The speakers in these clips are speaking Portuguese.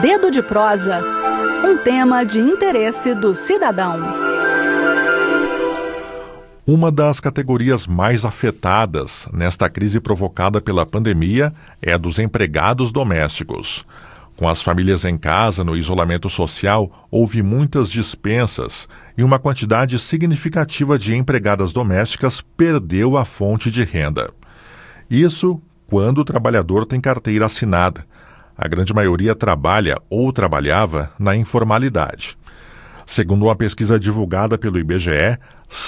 Dedo de Prosa, um tema de interesse do cidadão. Uma das categorias mais afetadas nesta crise provocada pela pandemia é a dos empregados domésticos. Com as famílias em casa, no isolamento social, houve muitas dispensas e uma quantidade significativa de empregadas domésticas perdeu a fonte de renda. Isso quando o trabalhador tem carteira assinada. A grande maioria trabalha ou trabalhava na informalidade. Segundo uma pesquisa divulgada pelo IBGE,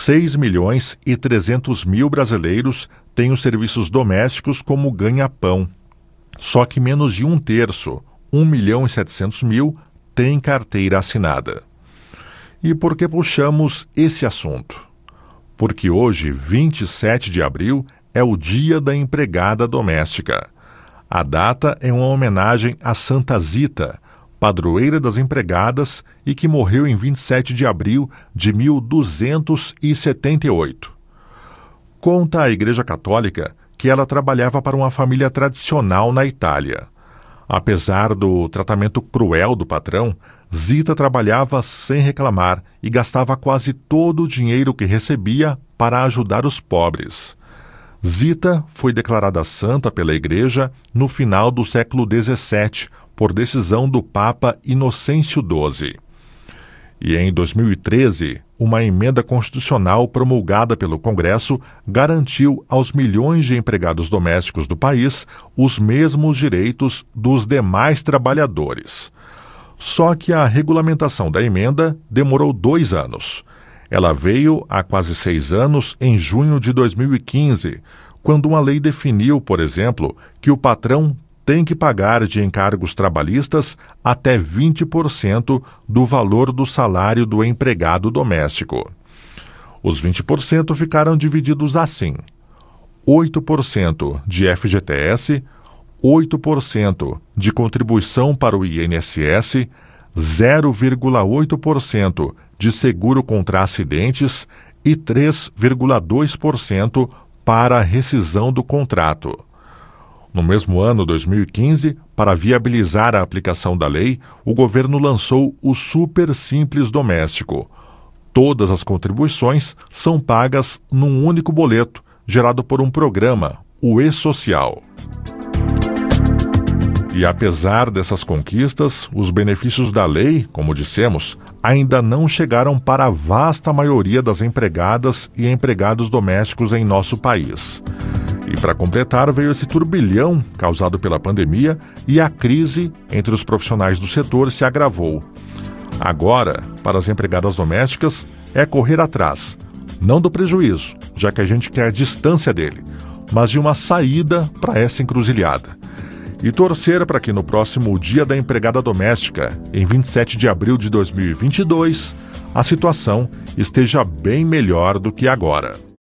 6.300.000 brasileiros têm os serviços domésticos como ganha-pão. Só que menos de um terço, 1.700.000, têm carteira assinada. E por que puxamos esse assunto? Porque hoje, 27 de abril, é o Dia da Empregada Doméstica. A data é uma homenagem a Santa Zita, padroeira das empregadas e que morreu em 27 de abril de 1278. Conta a Igreja Católica que ela trabalhava para uma família tradicional na Itália. Apesar do tratamento cruel do patrão, Zita trabalhava sem reclamar e gastava quase todo o dinheiro que recebia para ajudar os pobres. Zita foi declarada santa pela Igreja no final do século XVII, por decisão do Papa Inocêncio XII. E em 2013, uma emenda constitucional promulgada pelo Congresso garantiu aos milhões de empregados domésticos do país os mesmos direitos dos demais trabalhadores. Só que a regulamentação da emenda demorou 2 anos. Ela veio há quase 6 anos, em junho de 2015, quando uma lei definiu, por exemplo, que o patrão tem que pagar de encargos trabalhistas até 20% do valor do salário do empregado doméstico. Os 20% ficaram divididos assim: 8% de FGTS, 8% de contribuição para o INSS, 0,8% de seguro contra acidentes e 3,2% para a rescisão do contrato. No mesmo ano, 2015, para viabilizar a aplicação da lei, o governo lançou o Super Simples Doméstico. Todas as contribuições são pagas num único boleto, gerado por um programa, o E-Social. E apesar dessas conquistas, os benefícios da lei, como dissemos, ainda não chegaram para a vasta maioria das empregadas e empregados domésticos em nosso país. E para completar, veio esse turbilhão causado pela pandemia e a crise entre os profissionais do setor se agravou. Agora, para as empregadas domésticas, é correr atrás, não do prejuízo, já que a gente quer distância dele, mas de uma saída para essa encruzilhada. E torcer para que no próximo Dia da Empregada Doméstica, em 27 de abril de 2022, a situação esteja bem melhor do que agora.